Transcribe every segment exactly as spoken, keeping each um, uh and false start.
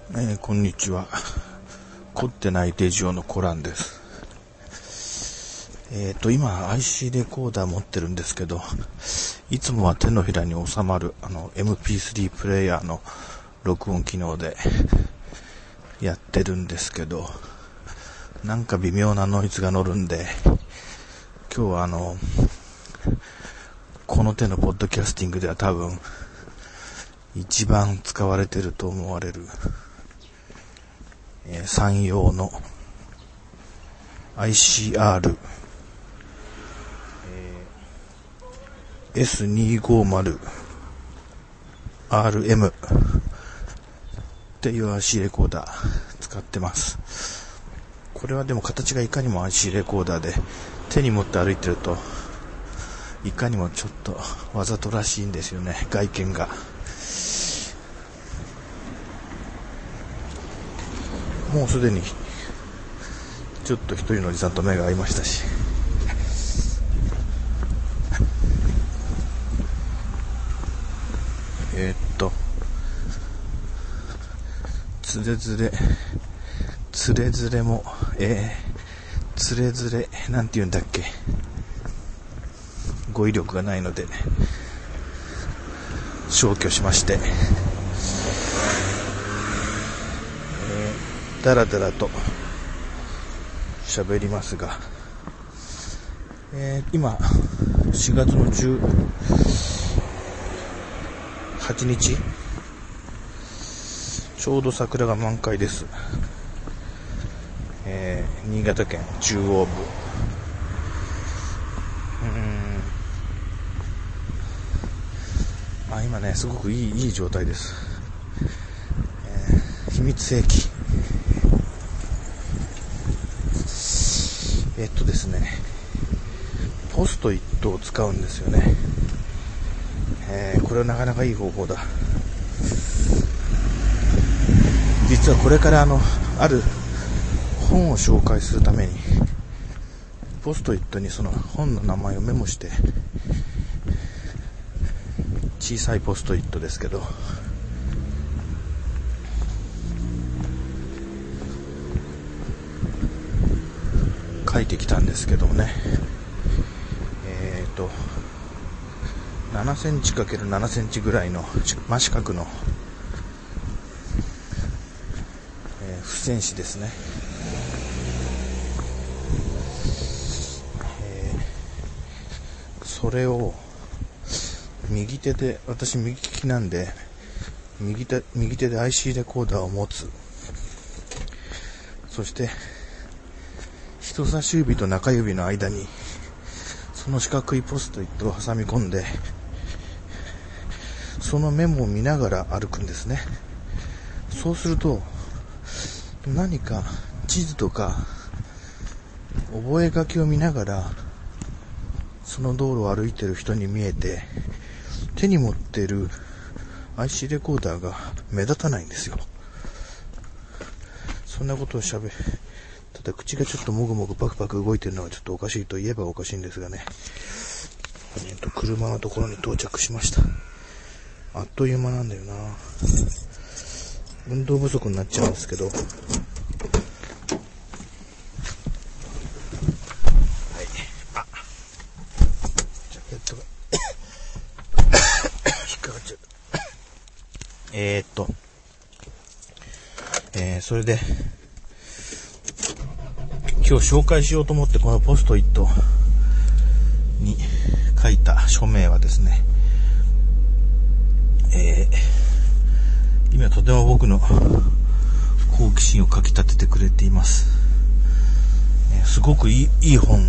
えー、こんにちは。凝ってないデジオのコランです。えーと、今 アイシー レコーダー持ってるんですけど、いつもは手のひらに収まるあの エムピースリー プレイヤーの録音機能でやってるんですけど、なんか微妙なノイズが乗るんで、今日はあの、この手のポッドキャスティングでは多分一番使われてると思われる、えー、山陽の アイシーアール、えー、エスにひゃくごじゅうアールエム っていう アイシー レコーダー使ってます。これはでも形がいかにも アイシー レコーダーで、手に持って歩いてるといかにもちょっとわざとらしいんですよね、外見が。もうすでにちょっと一人のおじさんと目が合いましたし、えー、っとつれづれつれづれもえー、つれづれなんて言うんだっけ、語彙力がないので消去しまして、えー、だらだらと喋りますが、えー、今しがつのじゅうはちにち、ちょうど桜が満開です。えー、新潟県中央部、うーんあ今ねすごくいいいい状態です。えー、秘密兵器、えっとですねポストイットを使うんですよね。えー、これはなかなかいい方法だ。実はこれからあのある本を紹介するためにポストイットにその本の名前をメモして、小さいポストイットですけど、書いてきたんですけどもね、えーとななセンチかけるななセンチぐらいの真四角の、えー、付箋紙ですね。えー、それを右手で、私右利きなんで右手、右手で アイシー レコーダーを持つ。そして人差し指と中指の間にその四角いポストイットを挟み込んで、そのメモを見ながら歩くんですね。そうすると何か地図とか覚え書きを見ながらその道路を歩いてる人に見えて、手に持っている アイシー レコーダーが目立たないんですよ。そんなことをしゃべただ口がちょっともぐもぐパクパク動いてるのはちょっとおかしいと言えばおかしいんですがね、えーと車のところに到着しました。あっという間なんだよな。運動不足になっちゃうんですけど、はい、あジャケットが引っかかっちゃう。えーっとえー、それで今日紹介しようと思ってこのポストイットに書いた署名はですね、えー、今とても僕の好奇心をかき立ててくれています。えー、すごくいい、いい本。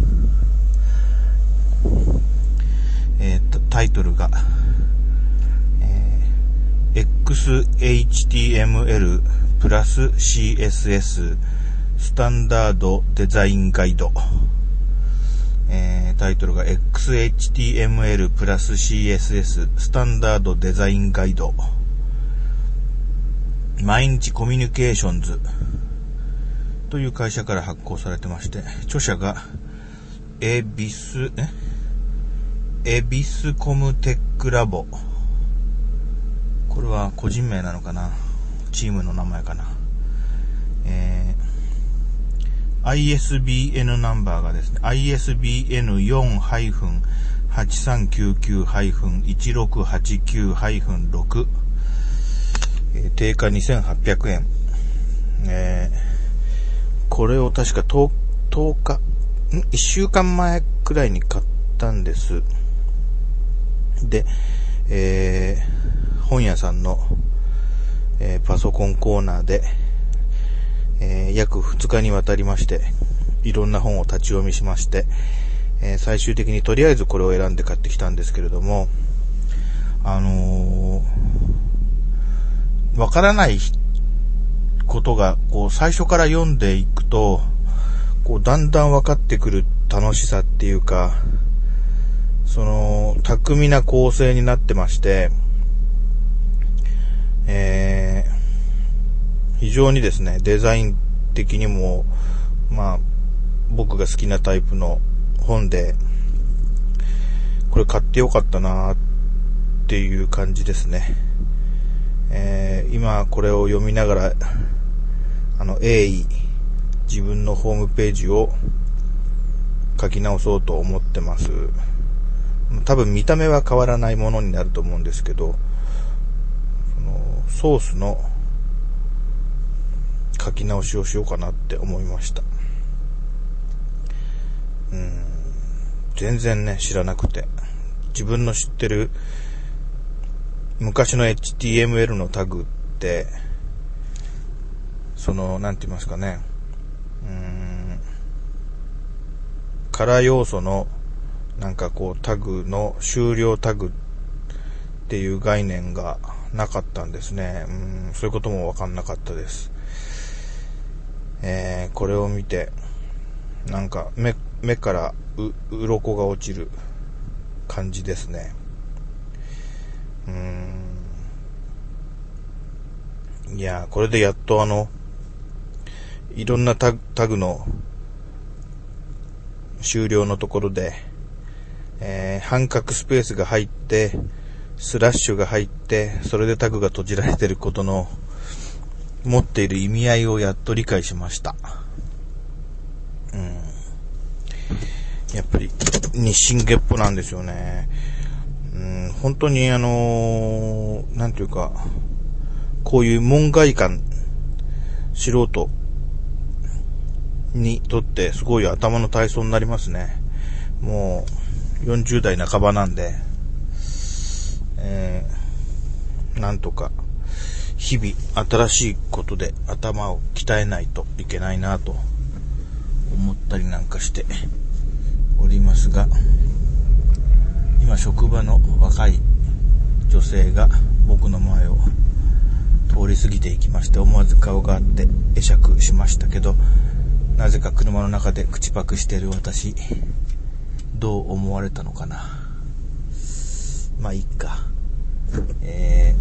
えー、タイトルが、えー、エックスエイチティーエムエル プラス シーエスエス スタンダードデザインガイド。えー、タイトルが エックスエイチティーエムエル プラス シーエスエス スタンダードデザインガイド、毎日コミュニケーションズという会社から発行されてまして、著者がエビスえエビスコムテックラボ、これは個人名なのかな、 チームの名前かな。えー、アイエスビーエヌ ナンバーがですね、アイエスビーエヌよん はちさんきゅうきゅう いちろくはちきゅう ろく、えー、定価にせんはっぴゃくえん。えー、これを確かとおか、ん いっしゅうかんまえくらいに買ったんです。で、えー、本屋さんの、えー、パソコンコーナーで、えー、約ふつかにわたりまして、いろんな本を立ち読みしまして、えー、最終的にとりあえずこれを選んで買ってきたんですけれども、あのー、わからないことが、こう、最初から読んでいくと、こう、だんだん分かってくる楽しさっていうか、その、巧みな構成になってまして、えー、非常にですね、デザイン的にも、まあ、僕が好きなタイプの本で、これ買ってよかったなっていう感じですね。えー、今これを読みながら、あの、鋭意、自分のホームページを書き直そうと思ってます。多分見た目は変わらないものになると思うんですけど、そのソースの書き直しをしようかなって思いました。うーん、全然ね、知らなくて、自分の知ってる昔の エイチティーエムエル のタグって、その、なんて言いますかね、うーん、カラー要素のなんかこうタグの終了タグっていう概念がなかったんですね。うん、そういうこともわかんなかったです。えー、これを見てなんか目目からう鱗が落ちる感じですね。うーん、いやー、これでやっとあのいろんなタグ、タグの終了のところで、えー、半角スペースが入ってスラッシュが入ってそれでタグが閉じられていることの持っている意味合いをやっと理解しました。うん、やっぱり日進月歩なんですよね。うん、本当にあのー、なんていうか、こういう門外漢素人にとってすごい頭の体操になりますね。もうよんじゅうだいなかばなんで、えー、なんとか日々新しいことで頭を鍛えないといけないなと思ったりなんかしておりますが、今職場の若い女性が僕の前を通り過ぎていきまして、思わず顔があって会釈しましたけど、なぜか車の中で口パクしている私、どう思われたのかな。まあいいか。え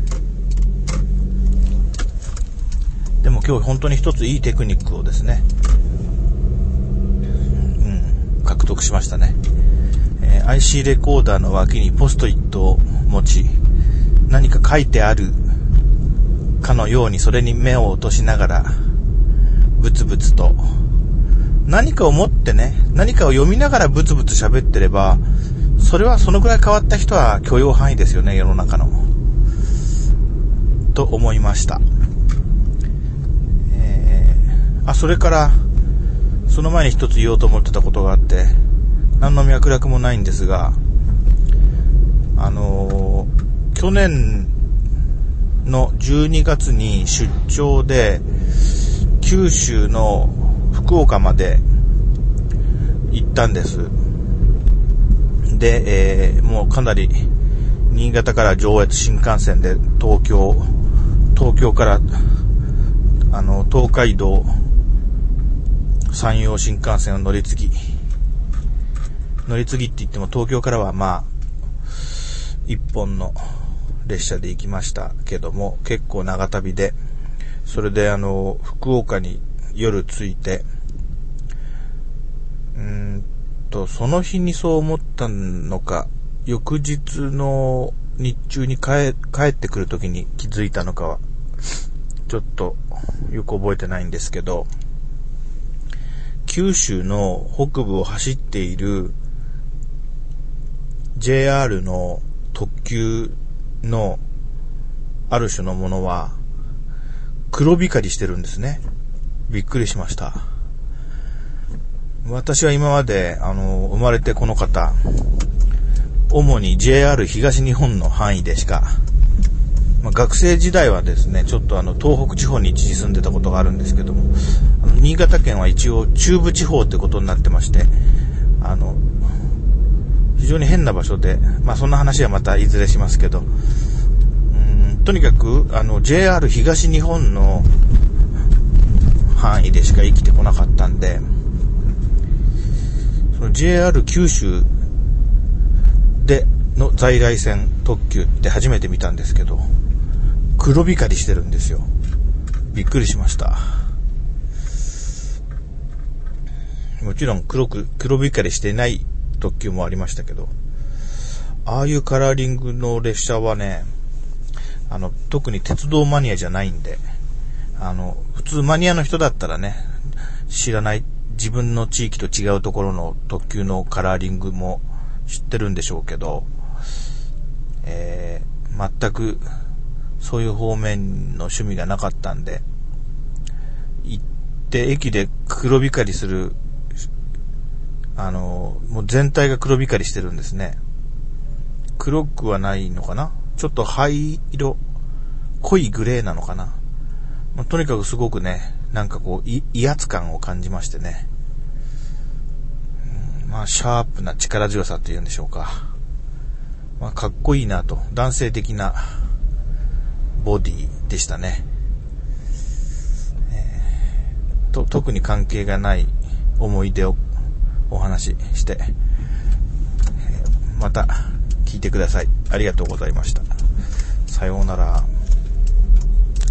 ー、でも今日本当に一ついいテクニックをですね、うん、獲得しましたね。えー、アイシー レコーダーの脇にポストイットを持ち、何か書いてあるかのようにそれに目を落としながらブツブツと何かを持ってね、何かを読みながらブツブツ喋ってれば、それはそのぐらい変わった人は許容範囲ですよね、世の中の。と思いました。えー、あ、それからその前に一つ言おうと思ってたことがあって、何の脈絡もないんですが、あのー、去年のじゅうにがつに出張で九州の福岡まで行ったんです。で、えー、もうかなり新潟から上越新幹線で東京、東京からあの東海道山陽新幹線を乗り継ぎ、乗り継ぎって言っても東京からはまあ一本の列車で行きましたけども、結構長旅で、それであの福岡に夜着いて、うーんとその日にそう思ったのか、翌日の日中に帰、帰ってくる時に気づいたのかはちょっとよく覚えてないんですけど、九州の北部を走っている ジェイアール の特急のある種のものは黒光りしてるんですね。びっくりしました。私は今まであの生まれてこの方、主に ジェイアール 東日本の範囲でしか、まあ、学生時代はですね、ちょっとあの東北地方に一時住んでたことがあるんですけども、あの新潟県は一応中部地方ってことになってまして、あの非常に変な場所で、まあそんな話はまたいずれしますけど、うーんとにかくあの ジェイアール 東日本の範囲でしか生きてこなかったんで、その ジェイアール 九州での在来線特急って初めて見たんですけど、黒光りしてるんですよ。びっくりしました。もちろん黒く黒光りしてない特急もありましたけど、ああいうカラーリングの列車はね、あの特に鉄道マニアじゃないんで、あの普通マニアの人だったらね、知らない自分の地域と違うところの特急のカラーリングも知ってるんでしょうけど、えー、全くそういう方面の趣味がなかったんで、行って駅で黒光りする、あのもう全体が黒光りしてるんですね。黒くはないのかな、ちょっと灰色、濃いグレーなのかな、まあ、とにかくすごくね、なんかこうい威圧感を感じましてね、うん、まあシャープな力強さっていうんでしょうか、まあ、かっこいいなと、男性的なボディでしたね。えー、と特に関係がない思い出をお話しして、えー、また聞いてください。ありがとうございました。さようなら。